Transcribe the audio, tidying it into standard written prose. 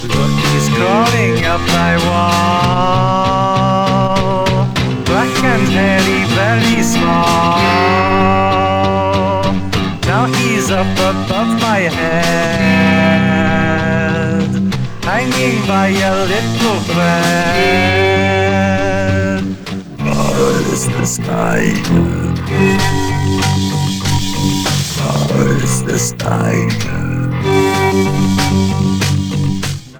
He's crawling up my wall, black and hairy, very small. Now he's up above my head, hanging by a little thread. Far is the sky, far is the sky.